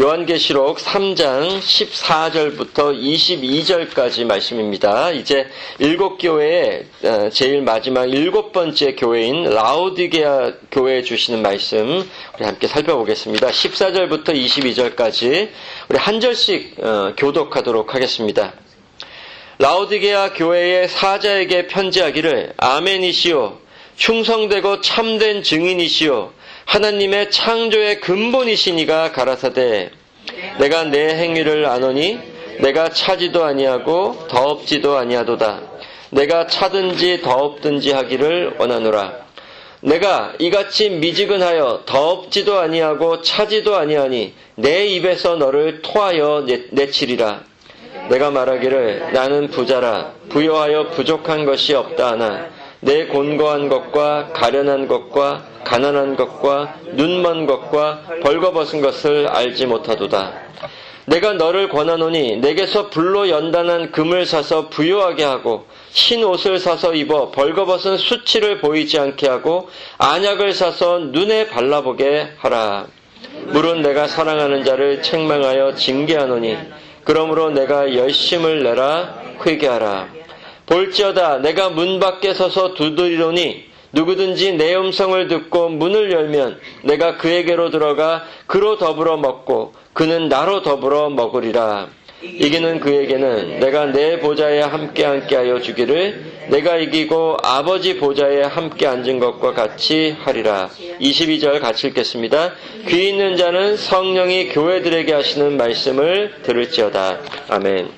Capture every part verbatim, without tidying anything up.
요한계시록 삼 장 십사 절부터 이십이 절까지 말씀입니다. 이제 일곱 교회의 제일 마지막 일곱 번째 교회인 라오디게아 교회에 주시는 말씀 우리 함께 살펴보겠습니다. 십사 절부터 이십이 절까지 우리 한 절씩 교독하도록 하겠습니다. 라오디게아 교회의 사자에게 편지하기를 아멘이시오 충성되고 참된 증인이시오 하나님의 창조의 근본이시니가 가라사대 내가 내 행위를 아노니 내가 차지도 아니하고 더없지도 아니하도다 내가 차든지 더없든지 하기를 원하노라 내가 이같이 미지근하여 더없지도 아니하고 차지도 아니하니 내 입에서 너를 토하여 내, 내치리라 내가 말하기를 나는 부자라 부요하여 부족한 것이 없다 하나 내 곤고한 것과 가련한 것과 가난한 것과 눈먼 것과 벌거벗은 것을 알지 못하도다. 내가 너를 권하노니 내게서 불로 연단한 금을 사서 부요하게 하고 흰 옷을 사서 입어 벌거벗은 수치를 보이지 않게 하고 안약을 사서 눈에 발라보게 하라. 물은 내가 사랑하는 자를 책망하여 징계하노니 그러므로 내가 열심을 내라 회개하라. 볼지어다 내가 문 밖에 서서 두드리노니 누구든지 내 음성을 듣고 문을 열면 내가 그에게로 들어가 그로 더불어 먹고 그는 나로 더불어 먹으리라. 이기는 그에게는 내가 내 보좌에 함께 앉게 하여 주기를 내가 이기고 아버지 보좌에 함께 앉은 것과 같이 하리라. 이십이 절 같이 읽겠습니다. 귀 있는 자는 성령이 교회들에게 하시는 말씀을 들을지어다. 아멘.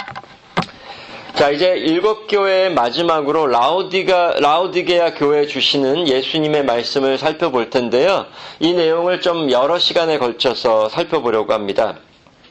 자, 이제 일곱 교회의 마지막으로 라오디가, 라오디게아 교회에 주시는 예수님의 말씀을 살펴볼 텐데요. 이 내용을 좀 여러 시간에 걸쳐서 살펴보려고 합니다.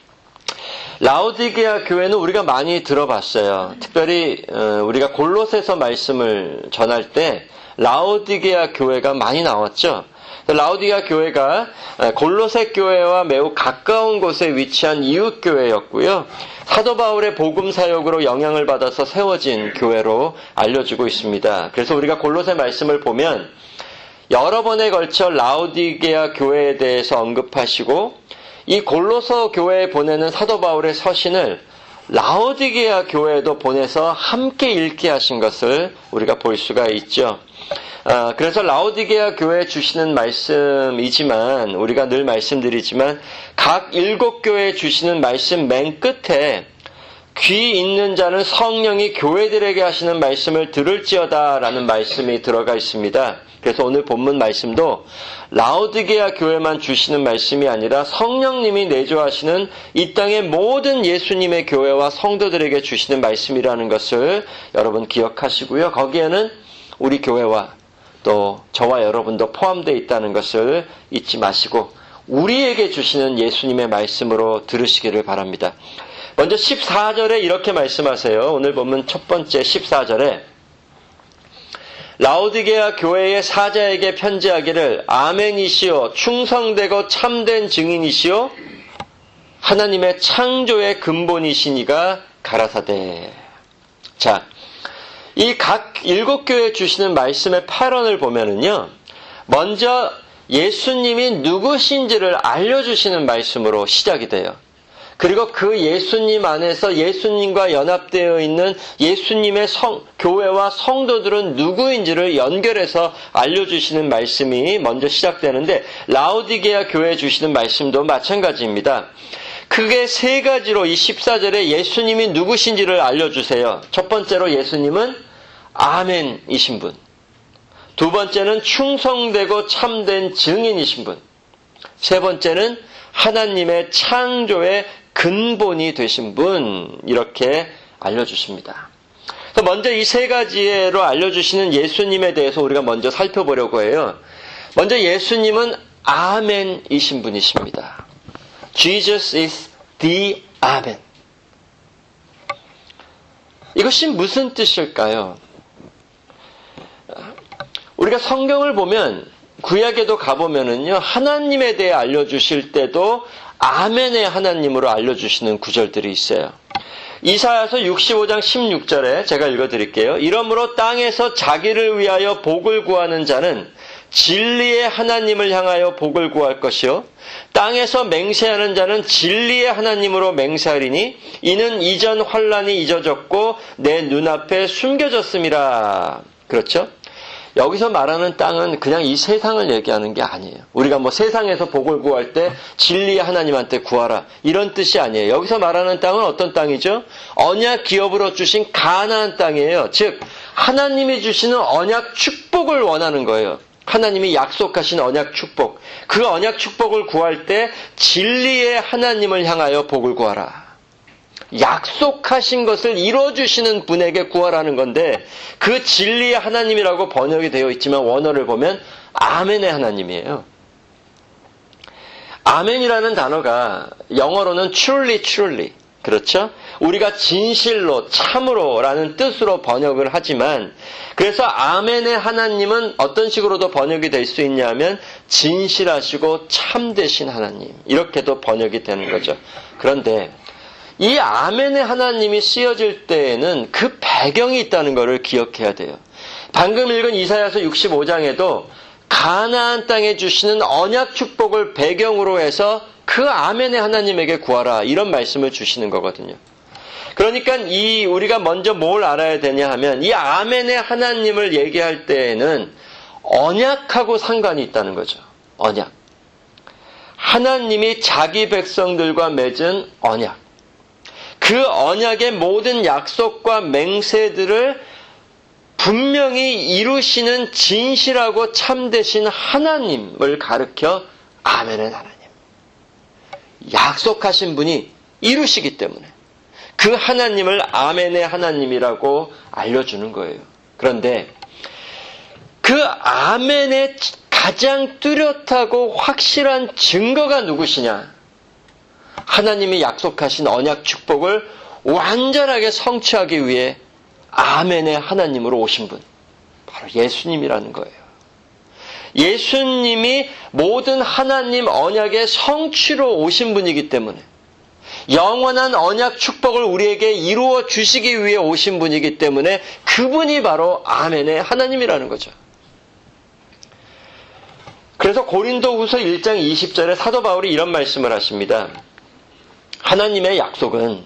라오디게아 교회는 우리가 많이 들어봤어요. 특별히 우리가 골로새서 말씀을 전할 때 라오디게아 교회가 많이 나왔죠. 라오디게아 교회가 골로새 교회와 매우 가까운 곳에 위치한 이웃 교회였고요. 사도 바울의 복음 사역으로 영향을 받아서 세워진 교회로 알려지고 있습니다. 그래서 우리가 골로새 말씀을 보면 여러 번에 걸쳐 라오디게아 교회에 대해서 언급하시고 이 골로새 교회에 보내는 사도 바울의 서신을 라오디게아 교회에도 보내서 함께 읽게 하신 것을 우리가 볼 수가 있죠. 아, 그래서 라오디게아 교회에 주시는 말씀이지만 우리가 늘 말씀드리지만 각 일곱 교회에 주시는 말씀 맨 끝에 귀 있는 자는 성령이 교회들에게 하시는 말씀을 들을지어다 라는 말씀이 들어가 있습니다. 그래서 오늘 본문 말씀도 라오디게아 교회만 주시는 말씀이 아니라 성령님이 내주하시는 이 땅의 모든 예수님의 교회와 성도들에게 주시는 말씀이라는 것을 여러분 기억하시고요. 거기에는 우리 교회와 또 저와 여러분도 포함되어 있다는 것을 잊지 마시고 우리에게 주시는 예수님의 말씀으로 들으시기를 바랍니다. 먼저 십사 절에 이렇게 말씀하세요. 오늘 보면 첫 번째 십사 절에 라오디게아 교회의 사자에게 편지하기를 아멘이시오 충성되고 참된 증인이시오 하나님의 창조의 근본이시니가 가라사대. 자, 이 각 일곱 교회에 주시는 말씀의 패런을 보면은요, 먼저 예수님이 누구신지를 알려주시는 말씀으로 시작이 돼요. 그리고 그 예수님 안에서 예수님과 연합되어 있는 예수님의 성, 교회와 성도들은 누구인지를 연결해서 알려주시는 말씀이 먼저 시작되는데 라오디게아 교회에 주시는 말씀도 마찬가지입니다. 크게 세 가지로 이 십사 절에 예수님이 누구신지를 알려주세요. 첫 번째로 예수님은 아멘이신 분. 두 번째는 충성되고 참된 증인이신 분. 세 번째는 하나님의 창조의 근본이 되신 분. 이렇게 알려주십니다. 그래서 먼저 이 세 가지로 알려주시는 예수님에 대해서 우리가 먼저 살펴보려고 해요. 먼저 예수님은 아멘이신 분이십니다. Jesus is the Amen. 이것이 무슨 뜻일까요? 우리가 성경을 보면 구약에도 가보면은요 하나님에 대해 알려주실 때도 아멘의 하나님으로 알려주시는 구절들이 있어요. 이사야서 육십오 장 십육 절에 제가 읽어드릴게요. 이러므로 땅에서 자기를 위하여 복을 구하는 자는 진리의 하나님을 향하여 복을 구할 것이요 땅에서 맹세하는 자는 진리의 하나님으로 맹세하리니 이는 이전 환난이 잊어졌고 내 눈앞에 숨겨졌음이라. 그렇죠? 여기서 말하는 땅은 그냥 이 세상을 얘기하는 게 아니에요. 우리가 뭐 세상에서 복을 구할 때 진리의 하나님한테 구하라 이런 뜻이 아니에요. 여기서 말하는 땅은 어떤 땅이죠? 언약 기업으로 주신 가나안 땅이에요. 즉 하나님이 주시는 언약 축복을 원하는 거예요. 하나님이 약속하신 언약 축복. 그 언약 축복을 구할 때 진리의 하나님을 향하여 복을 구하라. 약속하신 것을 이루어주시는 분에게 구하라는 건데 그 진리의 하나님이라고 번역이 되어 있지만 원어를 보면 아멘의 하나님이에요. 아멘이라는 단어가 영어로는 truly, truly. 그렇죠? 우리가 진실로, 참으로라는 뜻으로 번역을 하지만 그래서 아멘의 하나님은 어떤 식으로도 번역이 될 수 있냐면 진실하시고 참되신 하나님 이렇게도 번역이 되는 거죠. 그런데 이 아멘의 하나님이 쓰여질 때에는 그 배경이 있다는 것을 기억해야 돼요. 방금 읽은 이사야서 육십오 장에도 가나안 땅에 주시는 언약 축복을 배경으로 해서 그 아멘의 하나님에게 구하라 이런 말씀을 주시는 거거든요. 그러니까 이 우리가 먼저 뭘 알아야 되냐 하면 이 아멘의 하나님을 얘기할 때에는 언약하고 상관이 있다는 거죠. 언약. 하나님이 자기 백성들과 맺은 언약. 그 언약의 모든 약속과 맹세들을 분명히 이루시는 진실하고 참되신 하나님을 가르쳐 아멘의 하나님. 약속하신 분이 이루시기 때문에 그 하나님을 아멘의 하나님이라고 알려주는 거예요. 그런데 그 아멘의 가장 뚜렷하고 확실한 증거가 누구시냐? 하나님이 약속하신 언약 축복을 완전하게 성취하기 위해 아멘의 하나님으로 오신 분, 바로 예수님이라는 거예요. 예수님이 모든 하나님 언약의 성취로 오신 분이기 때문에 영원한 언약 축복을 우리에게 이루어 주시기 위해 오신 분이기 때문에 그분이 바로 아멘의 하나님이라는 거죠. 그래서 고린도후서 일 장 이십 절에 사도 바울이 이런 말씀을 하십니다. 하나님의 약속은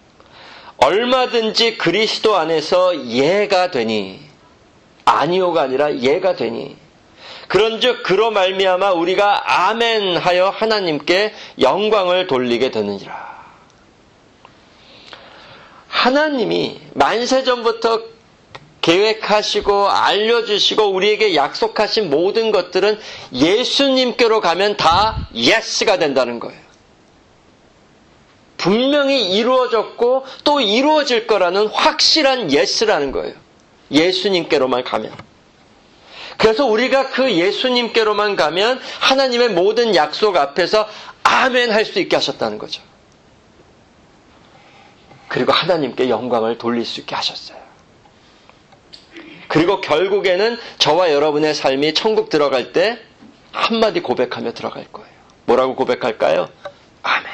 얼마든지 그리스도 안에서 예가 되니 아니오가 아니라 예가 되니 그런즉 그로 말미암아 우리가 아멘하여 하나님께 영광을 돌리게 되느니라. 하나님이 만세전부터 계획하시고 알려주시고 우리에게 약속하신 모든 것들은 예수님께로 가면 다 예스가 된다는 거예요. 분명히 이루어졌고 또 이루어질 거라는 확실한 예스라는 거예요. 예수님께로만 가면. 그래서 우리가 그 예수님께로만 가면 하나님의 모든 약속 앞에서 아멘 할 수 있게 하셨다는 거죠. 그리고 하나님께 영광을 돌릴 수 있게 하셨어요. 그리고 결국에는 저와 여러분의 삶이 천국 들어갈 때 한마디 고백하며 들어갈 거예요. 뭐라고 고백할까요? 아멘.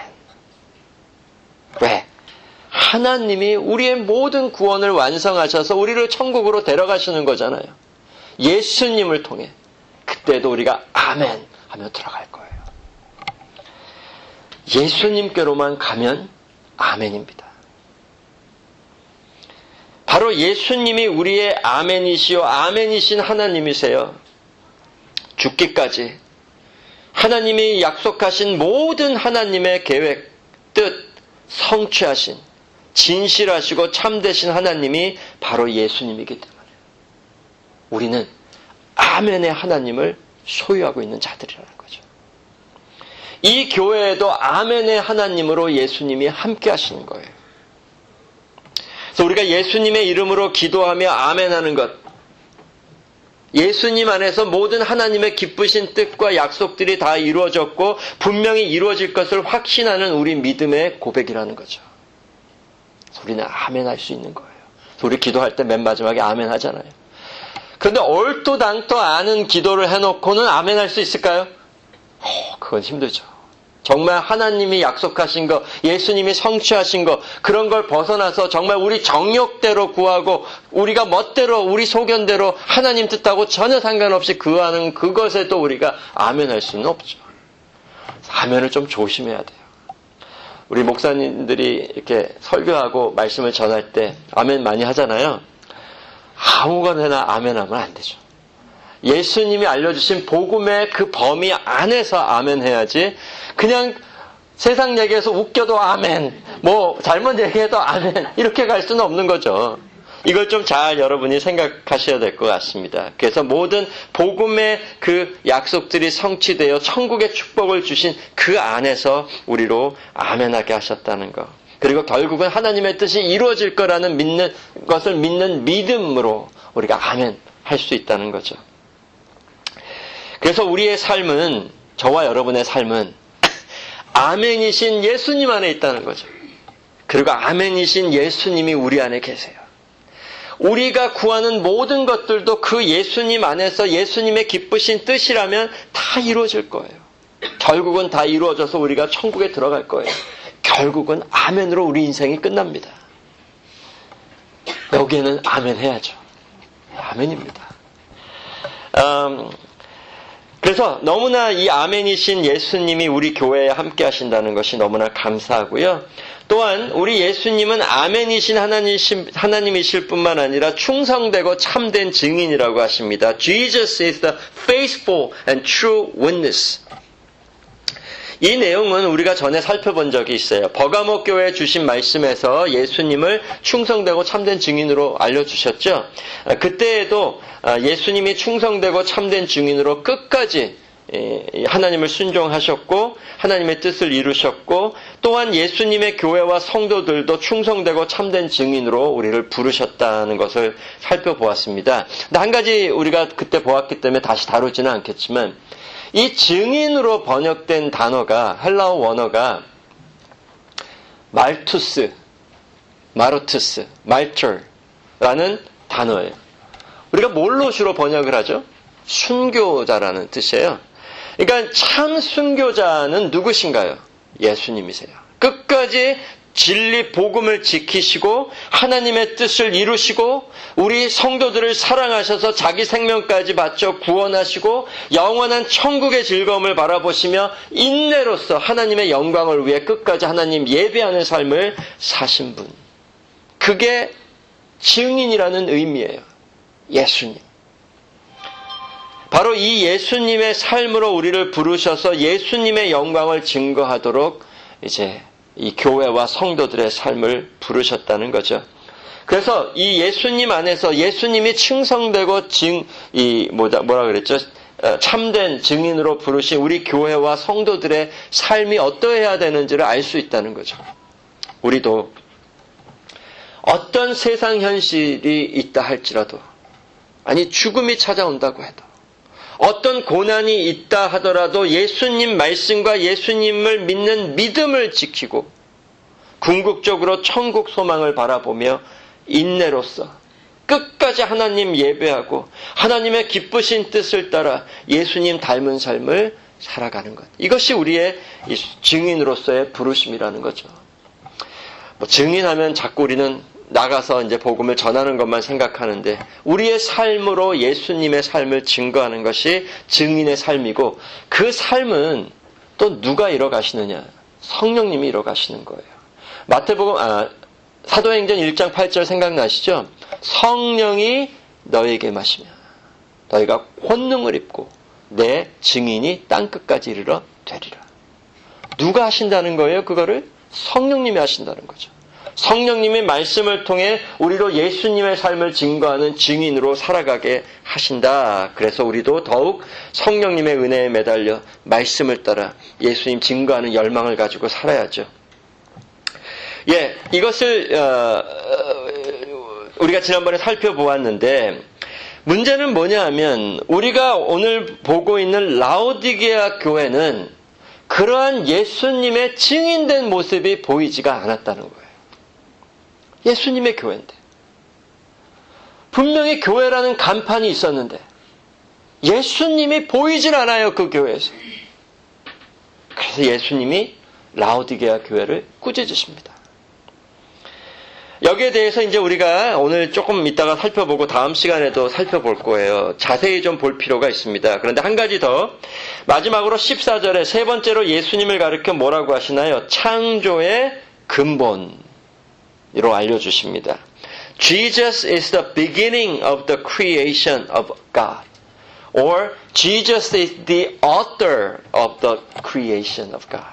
왜? 하나님이 우리의 모든 구원을 완성하셔서 우리를 천국으로 데려가시는 거잖아요. 예수님을 통해. 그때도 우리가 아멘 하며 들어갈 거예요. 예수님께로만 가면 아멘입니다. 바로 예수님이 우리의 아멘이시요 아멘이신 하나님이세요. 죽기까지 하나님이 약속하신 모든 하나님의 계획, 뜻, 성취하신 진실하시고 참되신 하나님이 바로 예수님이기 때문에 우리는 아멘의 하나님을 소유하고 있는 자들이라는 거죠. 이 교회에도 아멘의 하나님으로 예수님이 함께 하시는 거예요. 그래서 우리가 예수님의 이름으로 기도하며 아멘하는 것, 예수님 안에서 모든 하나님의 기쁘신 뜻과 약속들이 다 이루어졌고 분명히 이루어질 것을 확신하는 우리 믿음의 고백이라는 거죠. 그래서 우리는 아멘 할 수 있는 거예요. 그래서 우리 기도할 때 맨 마지막에 아멘 하잖아요. 그런데 얼토당토 아는 기도를 해놓고는 아멘 할 수 있을까요? 어, 그건 힘들죠. 정말 하나님이 약속하신 거, 예수님이 성취하신 거, 그런 걸 벗어나서 정말 우리 정욕대로 구하고 우리가 멋대로 우리 소견대로 하나님 뜻하고 전혀 상관없이 구하는 그것에도 우리가 아멘할 수는 없죠. 아멘을 좀 조심해야 돼요. 우리 목사님들이 이렇게 설교하고 말씀을 전할 때 아멘 많이 하잖아요. 아무거나 아멘하면 안 되죠. 예수님이 알려주신 복음의 그 범위 안에서 아멘 해야지, 그냥 세상 얘기해서 웃겨도 아멘, 뭐 잘못 얘기해도 아멘, 이렇게 갈 수는 없는 거죠. 이걸 좀 잘 여러분이 생각하셔야 될 것 같습니다. 그래서 모든 복음의 그 약속들이 성취되어 천국의 축복을 주신 그 안에서 우리로 아멘하게 하셨다는 것. 그리고 결국은 하나님의 뜻이 이루어질 거라는 믿는 것을 믿는 믿음으로 우리가 아멘 할 수 있다는 거죠. 그래서 우리의 삶은, 저와 여러분의 삶은 아멘이신 예수님 안에 있다는 거죠. 그리고 아멘이신 예수님이 우리 안에 계세요. 우리가 구하는 모든 것들도 그 예수님 안에서 예수님의 기쁘신 뜻이라면 다 이루어질 거예요. 결국은 다 이루어져서 우리가 천국에 들어갈 거예요. 결국은 아멘으로 우리 인생이 끝납니다. 여기에는 아멘 해야죠. 아멘입니다. 음, 그래서 너무나 이 아멘이신 예수님이 우리 교회에 함께 하신다는 것이 너무나 감사하고요. 또한 우리 예수님은 아멘이신 하나님이신, 하나님이실 뿐만 아니라 충성되고 참된 증인이라고 하십니다. Jesus is the faithful and true witness. 이 내용은 우리가 전에 살펴본 적이 있어요. 버가모 교회에 주신 말씀에서 예수님을 충성되고 참된 증인으로 알려주셨죠. 그때에도 예수님이 충성되고 참된 증인으로 끝까지 하나님을 순종하셨고 하나님의 뜻을 이루셨고, 또한 예수님의 교회와 성도들도 충성되고 참된 증인으로 우리를 부르셨다는 것을 살펴보았습니다. 근데 한 가지 우리가 그때 보았기 때문에 다시 다루지는 않겠지만, 이 증인으로 번역된 단어가, 헬라어 원어가 말투스, 마르투스, 말터라는 단어예요. 우리가 뭘로 주로 번역을 하죠? 순교자라는 뜻이에요. 그러니까 참 순교자는 누구신가요? 예수님이세요. 끝까지 진리 복음을 지키시고 하나님의 뜻을 이루시고 우리 성도들을 사랑하셔서 자기 생명까지 바쳐 구원하시고 영원한 천국의 즐거움을 바라보시며 인내로서 하나님의 영광을 위해 끝까지 하나님 예배하는 삶을 사신 분. 그게 증인이라는 의미예요. 예수님. 바로 이 예수님의 삶으로 우리를 부르셔서 예수님의 영광을 증거하도록 이제 이 교회와 성도들의 삶을 부르셨다는 거죠. 그래서 이 예수님 안에서 예수님이 충성되고 증, 이 뭐다 뭐라 그랬죠? 참된 증인으로 부르신 우리 교회와 성도들의 삶이 어떠해야 되는지를 알 수 있다는 거죠. 우리도 어떤 세상 현실이 있다 할지라도, 아니 죽음이 찾아온다고 해도, 어떤 고난이 있다 하더라도 예수님 말씀과 예수님을 믿는 믿음을 지키고 궁극적으로 천국 소망을 바라보며 인내로서 끝까지 하나님 예배하고 하나님의 기쁘신 뜻을 따라 예수님 닮은 삶을 살아가는 것. 이것이 우리의 증인으로서의 부르심이라는 거죠. 뭐 증인하면 자꾸 우리는 나가서 이제 복음을 전하는 것만 생각하는데, 우리의 삶으로 예수님의 삶을 증거하는 것이 증인의 삶이고, 그 삶은 또 누가 이뤄가시느냐? 성령님이 이뤄가시는 거예요. 마태복음, 아, 사도행전 일 장 팔 절 생각나시죠? 성령이 너에게 마시며 너희가 권능을 입고 내 증인이 땅끝까지 이르러 되리라. 누가 하신다는 거예요? 그거를 성령님이 하신다는 거죠. 성령님의 말씀을 통해 우리로 예수님의 삶을 증거하는 증인으로 살아가게 하신다. 그래서 우리도 더욱 성령님의 은혜에 매달려 말씀을 따라 예수님 증거하는 열망을 가지고 살아야죠. 예, 이것을 어, 우리가 지난번에 살펴보았는데, 문제는 뭐냐 하면 우리가 오늘 보고 있는 라오디게아 교회는 그러한 예수님의 증인된 모습이 보이지가 않았다는 거예요. 예수님의 교회인데, 분명히 교회라는 간판이 있었는데 예수님이 보이질 않아요. 그 교회에서. 그래서 예수님이 라오디게아 교회를 꾸짖으십니다. 여기에 대해서 이제 우리가 오늘 조금 이따가 살펴보고 다음 시간에도 살펴볼 거예요. 자세히 좀 볼 필요가 있습니다. 그런데 한 가지 더, 마지막으로 십사 절에 세 번째로 예수님을 가리켜 뭐라고 하시나요? 창조의 근본으로 알려주십니다. Jesus is the beginning of the creation of God. Or Jesus is the author of the creation of God.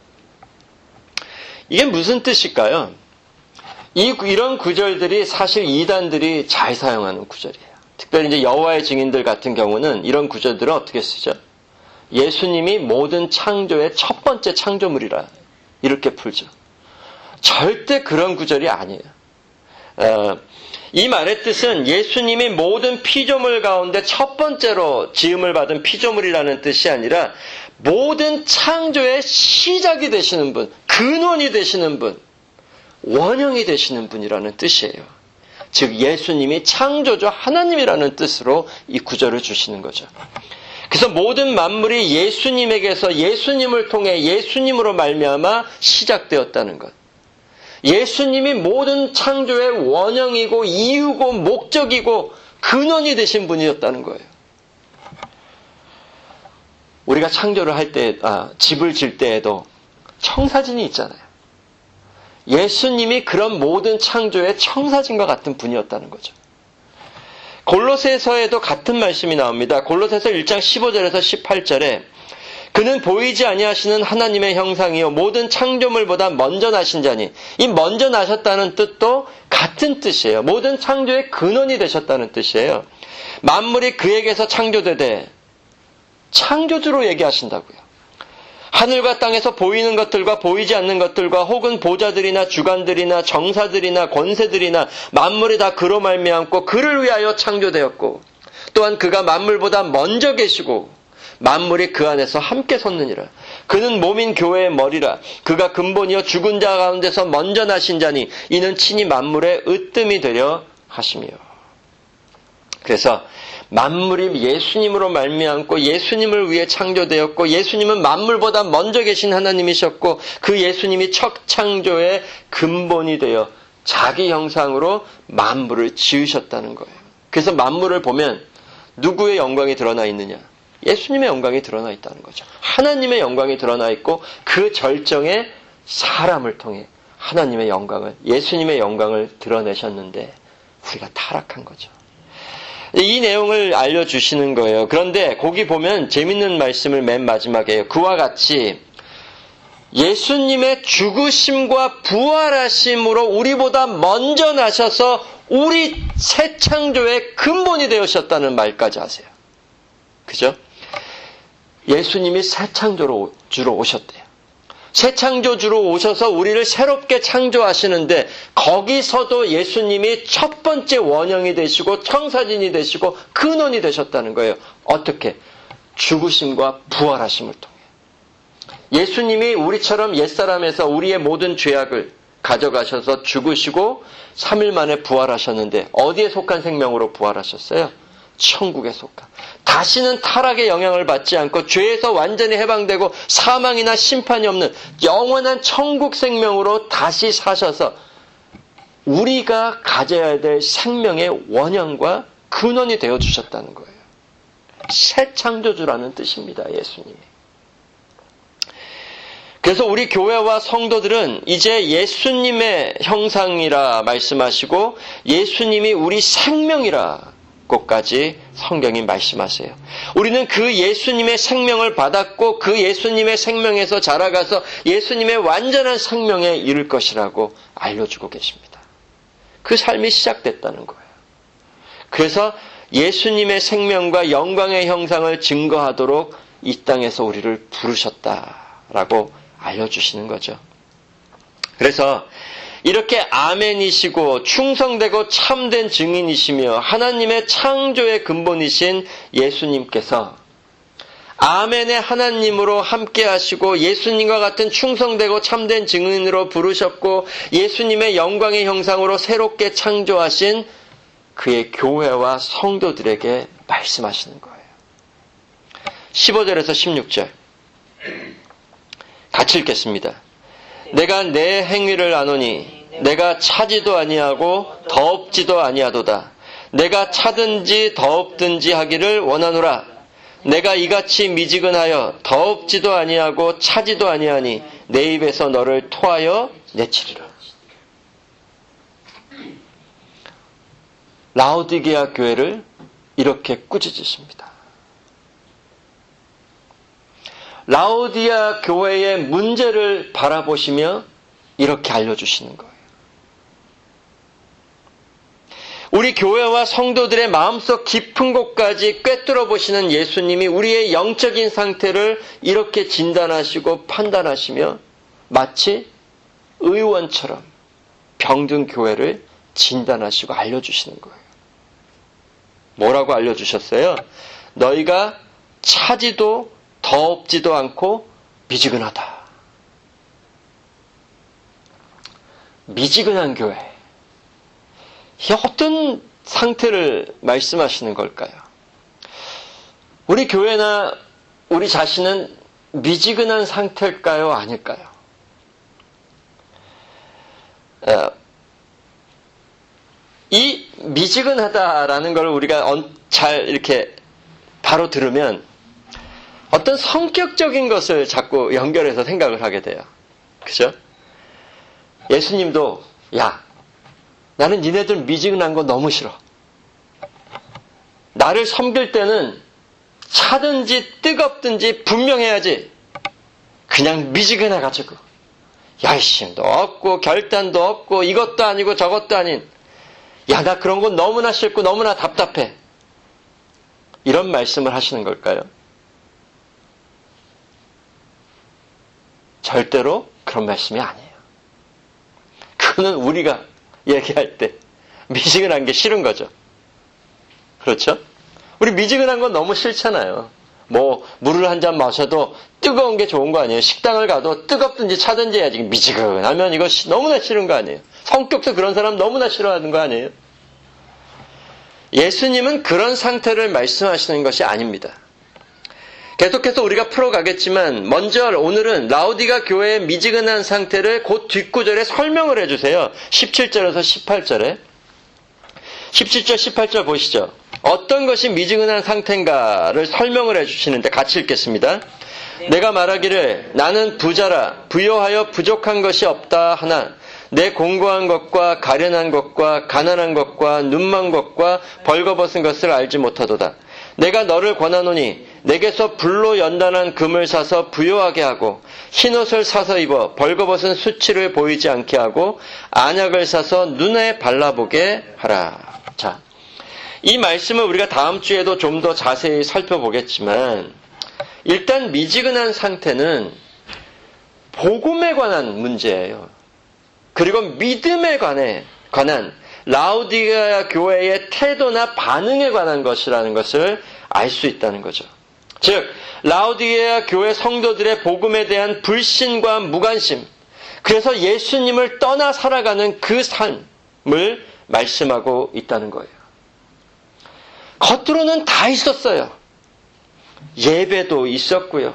이게 무슨 뜻일까요? 이, 이런 구절들이 사실 이단들이 잘 사용하는 구절이에요. 특별히 이제 여호와의 증인들 같은 경우는 이런 구절들은 어떻게 쓰죠? 예수님이 모든 창조의 첫 번째 창조물이라 이렇게 풀죠. 절대 그런 구절이 아니에요. 어, 이 말의 뜻은 예수님이 모든 피조물 가운데 첫 번째로 지음을 받은 피조물이라는 뜻이 아니라 모든 창조의 시작이 되시는 분, 근원이 되시는 분, 원형이 되시는 분이라는 뜻이에요. 즉 예수님이 창조주 하나님이라는 뜻으로 이 구절을 주시는 거죠. 그래서 모든 만물이 예수님에게서 예수님을 통해 예수님으로 말미암아 시작되었다는 것. 예수님이 모든 창조의 원형이고 이유고 목적이고 근원이 되신 분이었다는 거예요. 우리가 창조를 할 때, 아, 집을 질 때에도 청사진이 있잖아요. 예수님이 그런 모든 창조의 청사진과 같은 분이었다는 거죠. 골로새서에도 같은 말씀이 나옵니다. 골로새서 일 장 십오 절에서 십팔 절에 그는 보이지 아니하시는 하나님의 형상이요 모든 창조물보다 먼저 나신 자니, 이 먼저 나셨다는 뜻도 같은 뜻이에요. 모든 창조의 근원이 되셨다는 뜻이에요. 만물이 그에게서 창조되되 창조주로 얘기하신다고요. 하늘과 땅에서 보이는 것들과 보이지 않는 것들과 혹은 보좌들이나 주관들이나 정사들이나 권세들이나 만물이 다 그로 말미암고 그를 위하여 창조되었고 또한 그가 만물보다 먼저 계시고 만물이 그 안에서 함께 섰느니라. 그는 몸인 교회의 머리라. 그가 근본이여 죽은 자 가운데서 먼저 나신 자니 이는 친히 만물의 으뜸이 되려 하시며. 그래서 만물이 예수님으로 말미암고 예수님을 위해 창조되었고 예수님은 만물보다 먼저 계신 하나님이셨고 그 예수님이 첫 창조의 근본이 되어 자기 형상으로 만물을 지으셨다는 거예요. 그래서 만물을 보면 누구의 영광이 드러나 있느냐? 예수님의 영광이 드러나 있다는 거죠. 하나님의 영광이 드러나 있고 그 절정에 사람을 통해 하나님의 영광을, 예수님의 영광을 드러내셨는데 우리가 타락한 거죠. 이 내용을 알려주시는 거예요. 그런데 거기 보면 재밌는 말씀을 맨 마지막에 해요. 그와 같이 예수님의 죽으심과 부활하심으로 우리보다 먼저 나셔서 우리 새 창조의 근본이 되셨다는 말까지 하세요. 그죠? 예수님이 새 창조로 주로 오셨대요. 새 창조주로 오셔서 우리를 새롭게 창조하시는데 거기서도 예수님이 첫 번째 원형이 되시고 청사진이 되시고 근원이 되셨다는 거예요. 어떻게? 죽으심과 부활하심을 통해. 예수님이 우리처럼 옛사람에서 우리의 모든 죄악을 가져가셔서 죽으시고 삼 일 만에 부활하셨는데 어디에 속한 생명으로 부활하셨어요? 천국에 속한. 다시는 타락의 영향을 받지 않고 죄에서 완전히 해방되고 사망이나 심판이 없는 영원한 천국 생명으로 다시 사셔서 우리가 가져야 될 생명의 원형과 근원이 되어주셨다는 거예요. 새 창조주라는 뜻입니다. 예수님이. 그래서 우리 교회와 성도들은 이제 예수님의 형상이라 말씀하시고 예수님이 우리 생명이라 것까지 성경이 말씀하세요. 우리는 그 예수님의 생명을 받았고 그 예수님의 생명에서 자라가서 예수님의 완전한 생명에 이를 것이라고 알려주고 계십니다. 그 삶이 시작됐다는 거예요. 그래서 예수님의 생명과 영광의 형상을 증거하도록 이 땅에서 우리를 부르셨다라고 알려주시는 거죠. 그래서 이렇게 아멘이시고 충성되고 참된 증인이시며 하나님의 창조의 근본이신 예수님께서 아멘의 하나님으로 함께 하시고 예수님과 같은 충성되고 참된 증인으로 부르셨고 예수님의 영광의 형상으로 새롭게 창조하신 그의 교회와 성도들에게 말씀하시는 거예요. 십오 절에서 십육 절. 같이 읽겠습니다. 내가 내 행위를 아노니 내가 차지도 아니하고 더없지도 아니하도다. 내가 차든지 더없든지 하기를 원하노라. 내가 이같이 미지근하여 더없지도 아니하고 차지도 아니하니 내 입에서 너를 토하여 내치리라. 라오디게아 교회를 이렇게 꾸짖으십니다. 라오디게아 교회의 문제를 바라보시며 이렇게 알려주시는 거예요. 우리 교회와 성도들의 마음속 깊은 곳까지 꿰뚫어 보시는 예수님이 우리의 영적인 상태를 이렇게 진단하시고 판단하시며 마치 의원처럼 병든 교회를 진단하시고 알려주시는 거예요. 뭐라고 알려주셨어요? 너희가 차지도 더없지도 않고 미지근하다. 미지근한 교회. 이게 어떤 상태를 말씀하시는 걸까요? 우리 교회나 우리 자신은 미지근한 상태일까요? 아닐까요? 이 미지근하다라는 걸 우리가 잘 이렇게 바로 들으면 어떤 성격적인 것을 자꾸 연결해서 생각을 하게 돼요. 그죠? 예수님도 야, 나는 니네들 미지근한 거 너무 싫어. 나를 섬길 때는 차든지 뜨겁든지 분명해야지. 그냥 미지근해가지고 열심도 없고 결단도 없고 이것도 아니고 저것도 아닌 야, 나 그런 거 너무나 싫고 너무나 답답해. 이런 말씀을 하시는 걸까요? 절대로 그런 말씀이 아니에요. 그거는 우리가 얘기할 때 미지근한 게 싫은 거죠. 그렇죠? 우리 미지근한 건 너무 싫잖아요. 뭐 물을 한 잔 마셔도 뜨거운 게 좋은 거 아니에요. 식당을 가도 뜨겁든지 차든지 해야지. 미지근하면 이거 너무나 싫은 거 아니에요. 성격도 그런 사람 너무나 싫어하는 거 아니에요. 예수님은 그런 상태를 말씀하시는 것이 아닙니다. 계속해서 우리가 풀어가겠지만 먼저 오늘은 라오디게아 교회의 미지근한 상태를 곧 뒷구절에 설명을 해주세요. 십칠 절에서 십팔 절에. 십칠 절, 십팔 절 보시죠. 어떤 것이 미지근한 상태인가를 설명을 해주시는데 같이 읽겠습니다. 내가 말하기를 나는 부자라 부요하여 부족한 것이 없다 하나 내 공고한 것과 가련한 것과 가난한 것과 눈먼 것과 벌거벗은 것을 알지 못하도다. 내가 너를 권하노니 내게서 불로 연단한 금을 사서 부요하게 하고 흰옷을 사서 입어 벌거벗은 수치를 보이지 않게 하고 안약을 사서 눈에 발라보게 하라. 자, 이 말씀을 우리가 다음 주에도 좀 더 자세히 살펴보겠지만 일단 미지근한 상태는 복음에 관한 문제예요. 그리고 믿음에 관해, 관한 라오디게아 교회의 태도나 반응에 관한 것이라는 것을 알 수 있다는 거죠. 즉 라오디게아 교회 성도들의 복음에 대한 불신과 무관심, 그래서 예수님을 떠나 살아가는 그 삶을 말씀하고 있다는 거예요. 겉으로는 다 있었어요. 예배도 있었고요.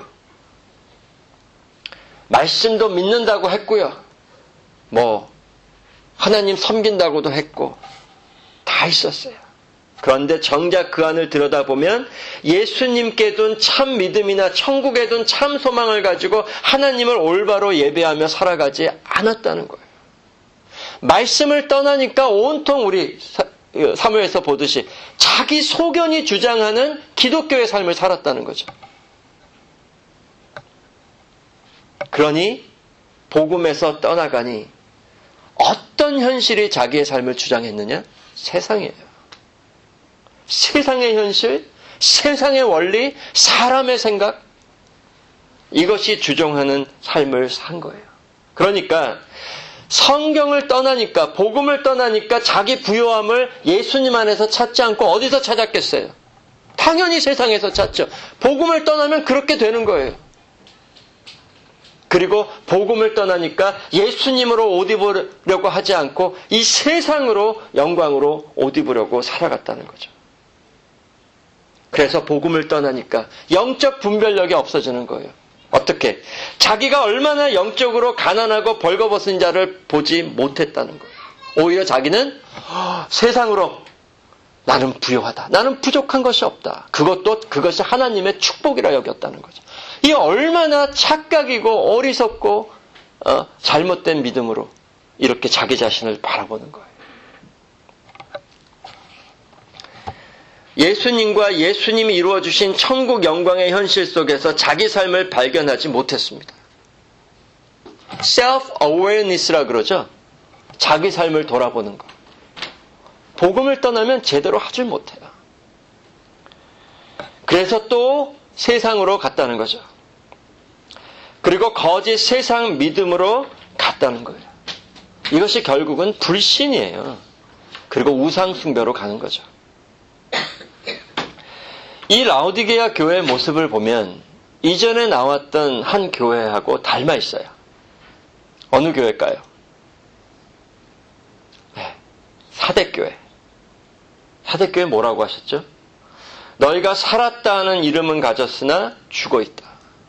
말씀도 믿는다고 했고요. 뭐 하나님 섬긴다고도 했고 다 있었어요. 그런데 정작 그 안을 들여다보면 예수님께 둔 참 믿음이나 천국에 둔 참 소망을 가지고 하나님을 올바로 예배하며 살아가지 않았다는 거예요. 말씀을 떠나니까 온통 우리 사무엘에서 보듯이 자기 소견이 주장하는 기독교의 삶을 살았다는 거죠. 그러니 복음에서 떠나가니 어떤 현실이 자기의 삶을 주장했느냐? 세상이에요. 세상의 현실, 세상의 원리, 사람의 생각, 이것이 주종하는 삶을 산 거예요. 그러니까 성경을 떠나니까, 복음을 떠나니까 자기 부요함을 예수님 안에서 찾지 않고 어디서 찾았겠어요? 당연히 세상에서 찾죠. 복음을 떠나면 그렇게 되는 거예요. 그리고 복음을 떠나니까 예수님으로 옷 입으려고 하지 않고 이 세상으로 영광으로 옷 입으려고 살아갔다는 거죠. 그래서 복음을 떠나니까 영적 분별력이 없어지는 거예요. 어떻게? 자기가 얼마나 영적으로 가난하고 벌거벗은 자를 보지 못했다는 거예요. 오히려 자기는 세상으로 나는 부유하다. 나는 부족한 것이 없다. 그것도 그것이 하나님의 축복이라 여겼다는 거죠. 이 얼마나 착각이고 어리석고 어, 잘못된 믿음으로 이렇게 자기 자신을 바라보는 거예요. 예수님과 예수님이 이루어주신 천국 영광의 현실 속에서 자기 삶을 발견하지 못했습니다. self-awareness라 그러죠. 자기 삶을 돌아보는 것. 복음을 떠나면 제대로 하질 못해요. 그래서 또 세상으로 갔다는 거죠. 그리고 거짓 세상 믿음으로 갔다는 거예요. 이것이 결국은 불신이에요. 그리고 우상 숭배로 가는 거죠. 이 라오디게아 교회의 모습을 보면 이전에 나왔던 한 교회하고 닮아 있어요. 어느 교회일까요? 네, 사대교회. 사대교회 뭐라고 하셨죠? 너희가 살았다 하는 이름은 가졌으나 죽어 있다.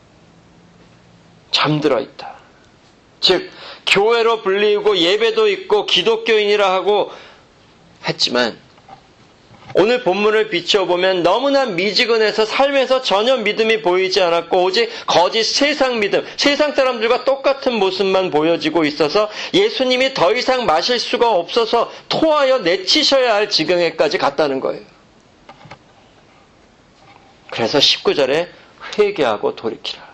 잠들어 있다. 즉 교회로 불리고 예배도 있고 기독교인이라 하고 했지만 오늘 본문을 비춰보면 너무나 미지근해서 삶에서 전혀 믿음이 보이지 않았고 오직 거짓 세상 믿음, 세상 사람들과 똑같은 모습만 보여지고 있어서 예수님이 더 이상 마실 수가 없어서 토하여 내치셔야 할 지경에까지 갔다는 거예요. 그래서 십구 절에 회개하고 돌이키라.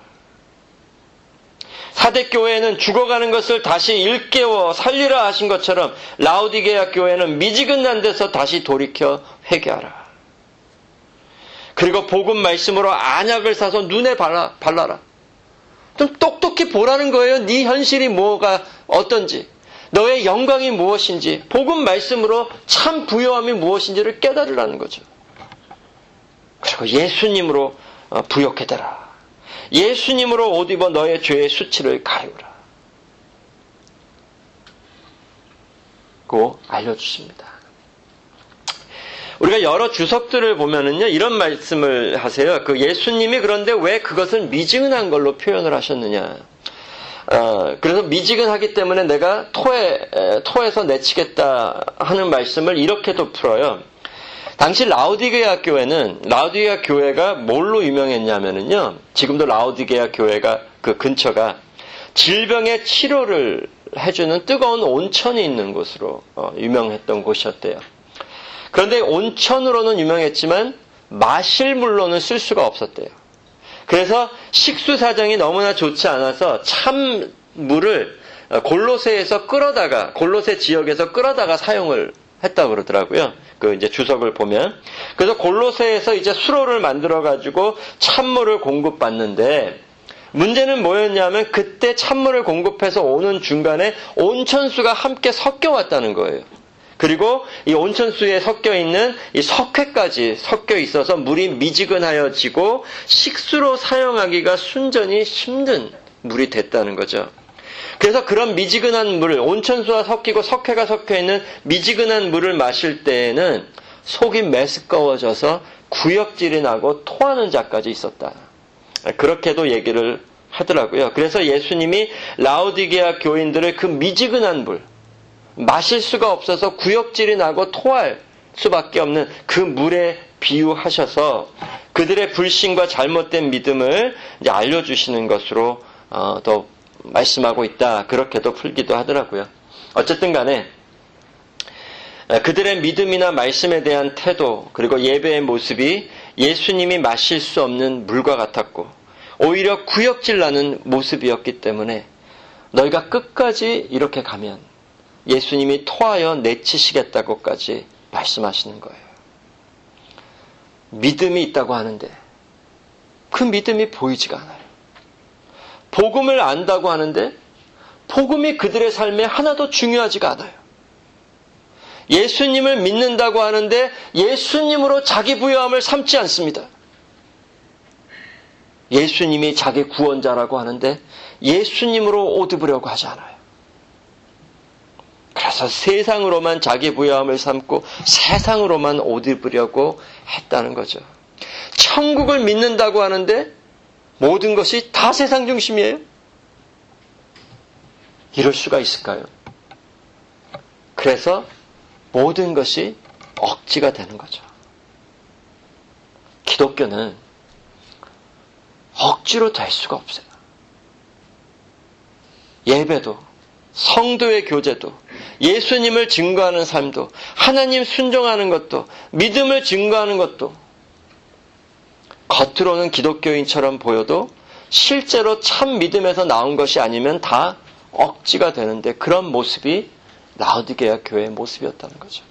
사대교회는 죽어가는 것을 다시 일깨워 살리라 하신 것처럼 라오디게아 교회는 미지근한 데서 다시 돌이켜 회개하라. 그리고 복음 말씀으로 안약을 사서 눈에 발라, 발라라. 좀 똑똑히 보라는 거예요. 네 현실이 뭐가 어떤지, 너의 영광이 무엇인지, 복음 말씀으로 참 부요함이 무엇인지를 깨달으라는 거죠. 그리고 예수님으로 부욕해 되라. 예수님으로 옷 입어 너의 죄의 수치를 가리우라. 고 알려주십니다. 우리가 여러 주석들을 보면은요, 이런 말씀을 하세요. 그 예수님이 그런데 왜 그것을 미지근한 걸로 표현을 하셨느냐. 어, 그래서 미지근하기 때문에 내가 토해, 토해서 내치겠다 하는 말씀을 이렇게도 풀어요. 당시 라오디게아 교회는, 라오디게아 교회가 뭘로 유명했냐면은요, 지금도 라오디게아 교회가 그 근처가 질병의 치료를 해주는 뜨거운 온천이 있는 곳으로 어, 유명했던 곳이었대요. 그런데 온천으로는 유명했지만 마실 물로는 쓸 수가 없었대요. 그래서 식수 사정이 너무나 좋지 않아서 찬 물을 골로새에서 끌어다가, 골로새 지역에서 끌어다가 사용을 했다고 그러더라고요. 그 이제 주석을 보면. 그래서 골로새에서 이제 수로를 만들어가지고 찬물을 공급받는데, 문제는 뭐였냐면 그때 찬물을 공급해서 오는 중간에 온천수가 함께 섞여 왔다는 거예요. 그리고 이 온천수에 섞여 있는 이 석회까지 섞여 있어서 물이 미지근하여지고 식수로 사용하기가 순전히 힘든 물이 됐다는 거죠. 그래서 그런 미지근한 물을, 온천수와 섞이고 석회가 섞여 있는 미지근한 물을 마실 때에는 속이 메스꺼워져서 구역질이 나고 토하는 자까지 있었다. 그렇게도 얘기를 하더라고요. 그래서 예수님이 라오디게아 교인들의 그 미지근한 물, 마실 수가 없어서 구역질이 나고 토할 수밖에 없는 그 물에 비유하셔서 그들의 불신과 잘못된 믿음을 이제 알려주시는 것으로 어, 더 말씀하고 있다. 그렇게도 풀기도 하더라고요. 어쨌든 간에 그들의 믿음이나 말씀에 대한 태도, 그리고 예배의 모습이 예수님이 마실 수 없는 물과 같았고 오히려 구역질 나는 모습이었기 때문에 너희가 끝까지 이렇게 가면 예수님이 토하여 내치시겠다고까지 말씀하시는 거예요. 믿음이 있다고 하는데 그 믿음이 보이지가 않아요. 복음을 안다고 하는데 복음이 그들의 삶에 하나도 중요하지가 않아요. 예수님을 믿는다고 하는데 예수님으로 자기 부여함을 삼지 않습니다. 예수님이 자기 구원자라고 하는데 예수님으로 옷 입으려고 하지 않아요. 그래서 세상으로만 자기 부여함을 삼고 세상으로만 옷 입으려고 했다는 거죠. 천국을 믿는다고 하는데 모든 것이 다 세상 중심이에요? 이럴 수가 있을까요? 그래서 모든 것이 억지가 되는 거죠. 기독교는 억지로 될 수가 없어요. 예배도, 성도의 교제도, 예수님을 증거하는 삶도, 하나님 순종하는 것도, 믿음을 증거하는 것도, 겉으로는 기독교인처럼 보여도 실제로 참 믿음에서 나온 것이 아니면 다 억지가 되는데, 그런 모습이 라오디게아 교회의 모습이었다는 거죠.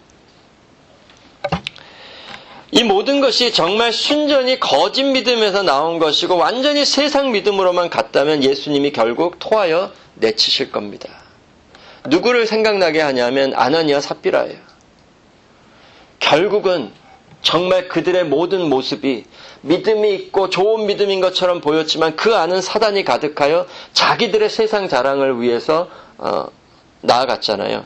이 모든 것이 정말 순전히 거짓 믿음에서 나온 것이고 완전히 세상 믿음으로만 갔다면 예수님이 결국 토하여 내치실 겁니다. 누구를 생각나게 하냐면 아나니아 삽비라예요. 결국은 정말 그들의 모든 모습이 믿음이 있고 좋은 믿음인 것처럼 보였지만 그 안은 사단이 가득하여 자기들의 세상 자랑을 위해서 어, 나아갔잖아요.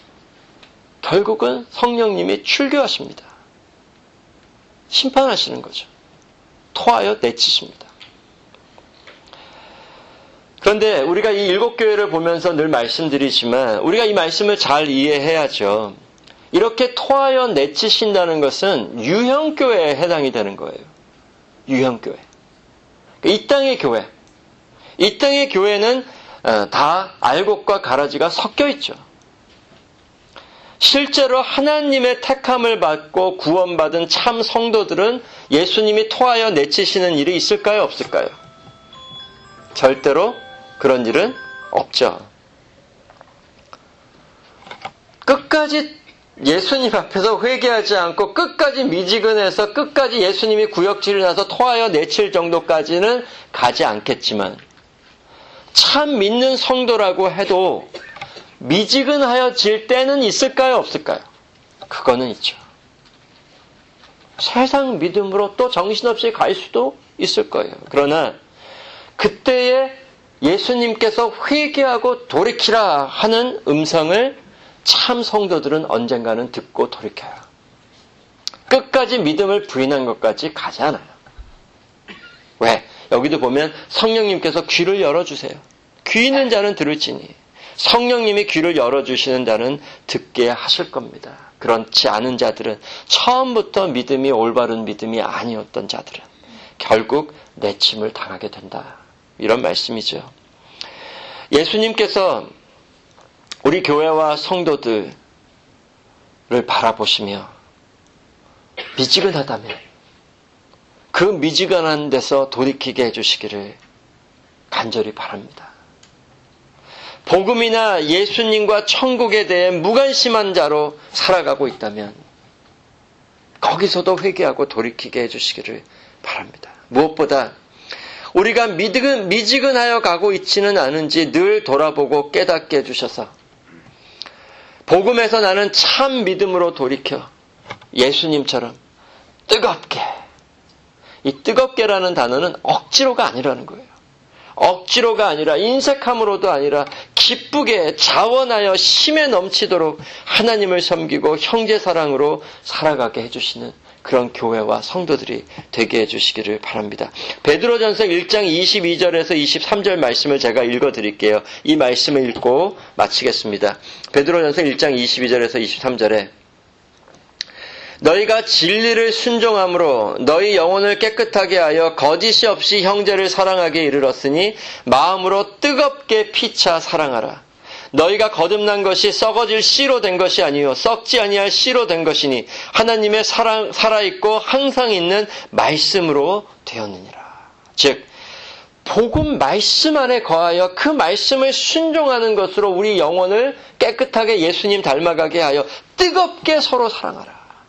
결국은 성령님이 출교하십니다. 심판하시는 거죠. 토하여 내치십니다. 그런데 우리가 이 일곱 교회를 보면서 늘 말씀드리지만 우리가 이 말씀을 잘 이해해야죠. 이렇게 토하여 내치신다는 것은 유형교회에 해당이 되는 거예요. 유형교회. 이 땅의 교회. 이 땅의 교회는 다 알곡과 가라지가 섞여 있죠. 실제로 하나님의 택함을 받고 구원받은 참 성도들은 예수님이 토하여 내치시는 일이 있을까요? 없을까요? 절대로 그런 일은 없죠. 끝까지 예수님 앞에서 회개하지 않고 끝까지 미지근해서 끝까지 예수님이 구역질을 나서 토하여 내칠 정도까지는 가지 않겠지만 참 믿는 성도라고 해도 미지근하여질 때는 있을까요? 없을까요? 그거는 있죠. 세상 믿음으로 또 정신없이 갈 수도 있을 거예요. 그러나 그때에 예수님께서 회개하고 돌이키라 하는 음성을 참 성도들은 언젠가는 듣고 돌이켜요. 끝까지 믿음을 부인한 것까지 가지 않아요. 왜? 여기도 보면 성령님께서 귀를 열어주세요. 귀 있는 자는 들을지니 성령님이 귀를 열어주시는 자는 듣게 하실 겁니다. 그렇지 않은 자들은 처음부터 믿음이 올바른 믿음이 아니었던 자들은 결국 내침을 당하게 된다. 이런 말씀이죠. 예수님께서 우리 교회와 성도들을 바라보시며 미지근하다면 그 미지근한 데서 돌이키게 해주시기를 간절히 바랍니다. 복음이나 예수님과 천국에 대해 무관심한 자로 살아가고 있다면 거기서도 회개하고 돌이키게 해주시기를 바랍니다. 무엇보다 우리가 미지근, 미지근하여 가고 있지는 않은지 늘 돌아보고 깨닫게 해주셔서 복음에서 나는 참 믿음으로 돌이켜 예수님처럼 뜨겁게, 이 뜨겁게라는 단어는 억지로가 아니라는 거예요. 억지로가 아니라 인색함으로도 아니라 기쁘게 자원하여 힘에 넘치도록 하나님을 섬기고 형제사랑으로 살아가게 해주시는 그런 교회와 성도들이 되게 해주시기를 바랍니다. 베드로전서 일 장 이십이 절에서 이십삼 절 말씀을 제가 읽어드릴게요. 이 말씀을 읽고 마치겠습니다. 베드로전서 일 장 이십이 절에서 이십삼 절에 너희가 진리를 순종함으로 너희 영혼을 깨끗하게 하여 거짓이 없이 형제를 사랑하게 이르렀으니 마음으로 뜨겁게 피차 사랑하라. 너희가 거듭난 것이 썩어질 씨로 된 것이 아니요 썩지 아니할 씨로 된 것이니 하나님의 사랑, 살아있고 항상 있는 말씀으로 되었느니라. 즉 복음 말씀 안에 거하여 그 말씀을 순종하는 것으로 우리 영혼을 깨끗하게 예수님 닮아가게 하여 뜨겁게 서로 사랑하라.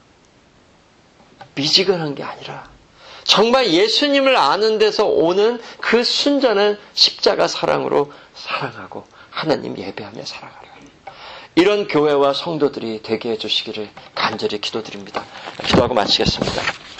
미지근한 게 아니라 정말 예수님을 아는 데서 오는 그 순전한 십자가 사랑으로 사랑하고 하나님 예배하며 살아가라. 이런 교회와 성도들이 되게 해주시기를 간절히 기도드립니다. 기도하고 마치겠습니다.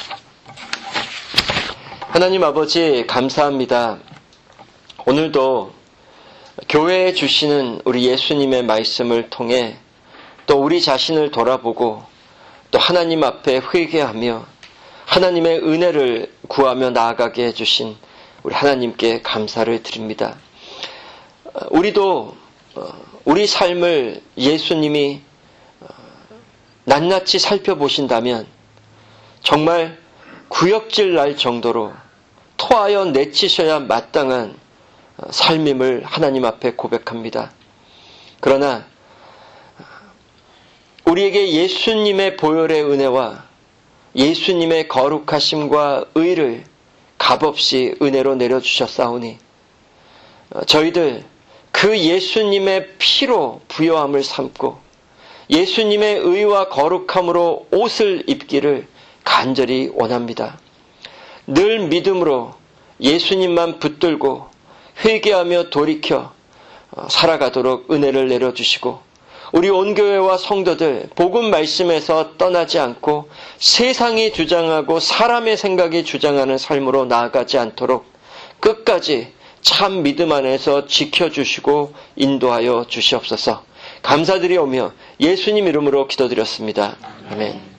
하나님 아버지 감사합니다. 오늘도 교회에 주시는 우리 예수님의 말씀을 통해 또 우리 자신을 돌아보고 또 하나님 앞에 회개하며 하나님의 은혜를 구하며 나아가게 해주신 우리 하나님께 감사를 드립니다. 우리도 우리 삶을 예수님이 낱낱이 살펴보신다면 정말 구역질 날 정도로 토하여 내치셔야 마땅한 삶임을 하나님 앞에 고백합니다. 그러나 우리에게 예수님의 보혈의 은혜와 예수님의 거룩하심과 의를 값없이 은혜로 내려주셨사오니 저희들 그 예수님의 피로 부요함을 삼고 예수님의 의와 거룩함으로 옷을 입기를 간절히 원합니다. 늘 믿음으로 예수님만 붙들고 회개하며 돌이켜 살아가도록 은혜를 내려주시고 우리 온교회와 성도들 복음 말씀에서 떠나지 않고 세상이 주장하고 사람의 생각이 주장하는 삶으로 나아가지 않도록 끝까지 참 믿음 안에서 지켜주시고 인도하여 주시옵소서. 감사드리오며 예수님 이름으로 기도드렸습니다. 아멘.